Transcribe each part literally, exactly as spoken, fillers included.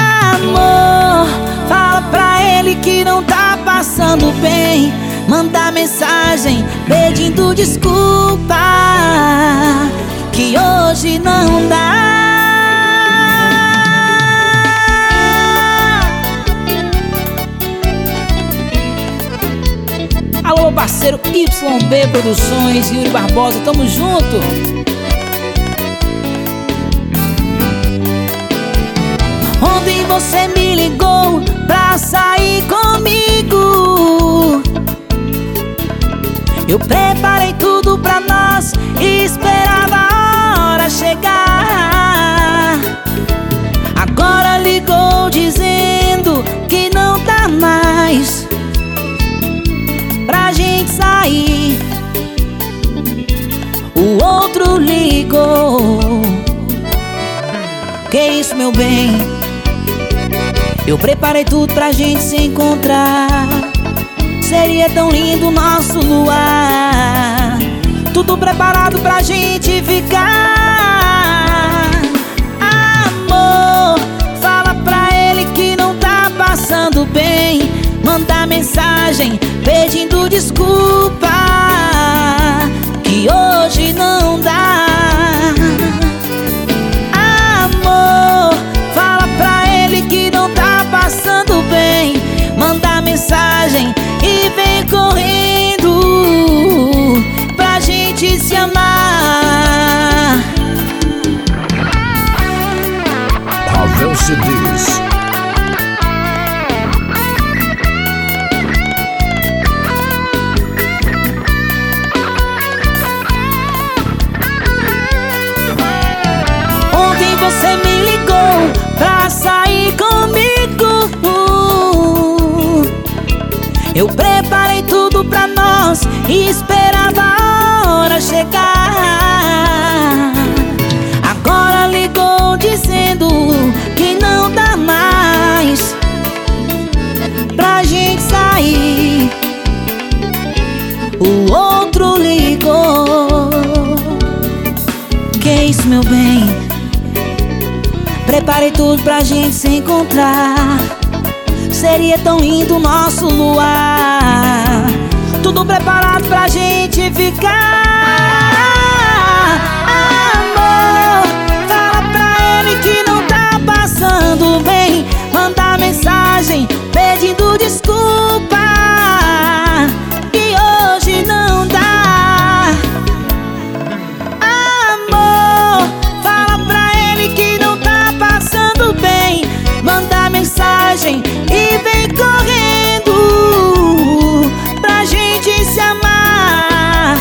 Amor, fala pra ele que não tá passando bem. Manda mensagem pedindo desculpa, que hoje não dá. Alô, parceiro Y B Produções, Yuri Barbosa, tamo junto. Ontem você me ligou pra sair comigo. Eu preparei tudo pra nós e esperava a hora chegar. Agora ligou dizendo que não dá mais pra gente sair. O outro ligou. Que isso, meu bem? Eu preparei tudo pra gente se encontrar. Seria tão lindo o nosso luar. Tudo preparado pra gente ficar. Amor, fala pra ele que não tá passando bem. Manda mensagem pedindo desculpa, que hoje não dá. Amor, fala pra ele que não tá passando bem. Manda mensagem e vem correndo pra gente se amar. Ravel C Ds. Ontem você me ligou pra sair comigo. Eu preparei tudo pra nós e esperava a hora chegar. Agora ligou dizendo que não dá mais pra gente sair. O outro ligou. Que isso, meu bem? Preparei tudo pra gente se encontrar. Seria tão lindo o nosso luar. Tudo preparado pra gente ficar. Amor, fala pra ele que não tá passando bem. Manda mensagem pedindo desculpa, que hoje não dá. Amor, fala pra ele que não tá passando bem. Manda mensagem e vem correndo pra gente se amar.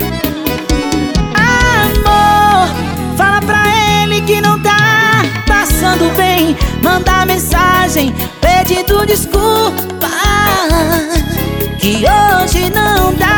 Amor, fala pra ele que não tá passando bem. Manda mensagem pedindo desculpa, que hoje não dá.